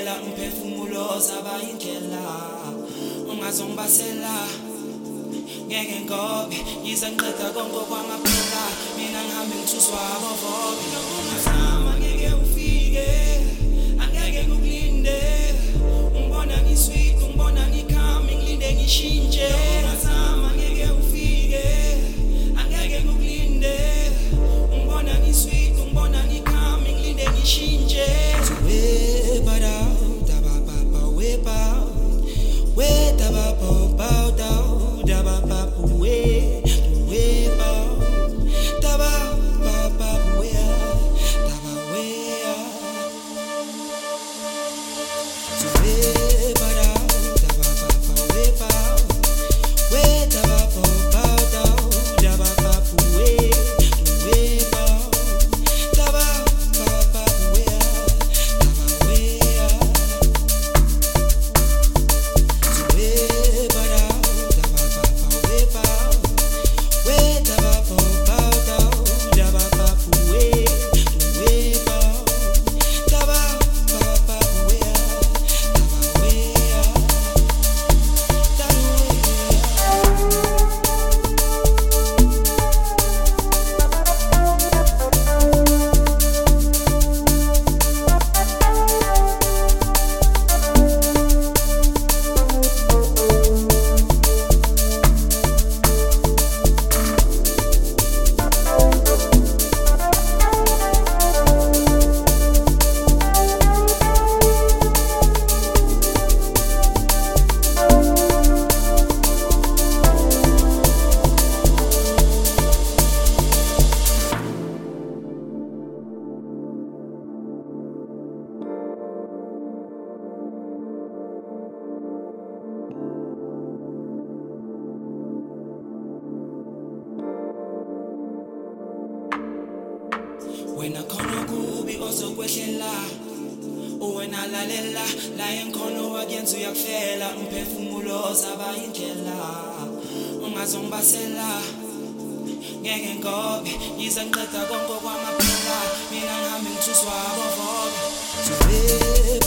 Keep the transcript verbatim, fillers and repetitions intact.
uyakufela umphefumulo zaba indlela ungazongibasela ngeke ngobe ngizanqeda konke kwamaphela mina ngihambe ngithuswa abovobe ungazama ngeke ufike angeke ngikulinde ungibona ngisweet ungibona ngikhami ngilinde ngishintshe ungazama ngeke ufike angeke ngikulinde ungibona ngisweet ungibona ngikhami ngilinde ngishintshe webada daba papa weba we daba papa daba papa we weba daba papa we daba we webada daba papa weba we daba papa daba papa we weba daba papa we daba we webada daba papa weba we daba papa daba papa we weba daba papa we daba we wena khona kubi ozokwehlela uwena lalela la enkhono wakuyenza uyakufela umphefumulo zaba indlela ungazongibasela ngeke ngobe ngizanqeda konke kwamaphela mina ngihambe ngithuswa abovobe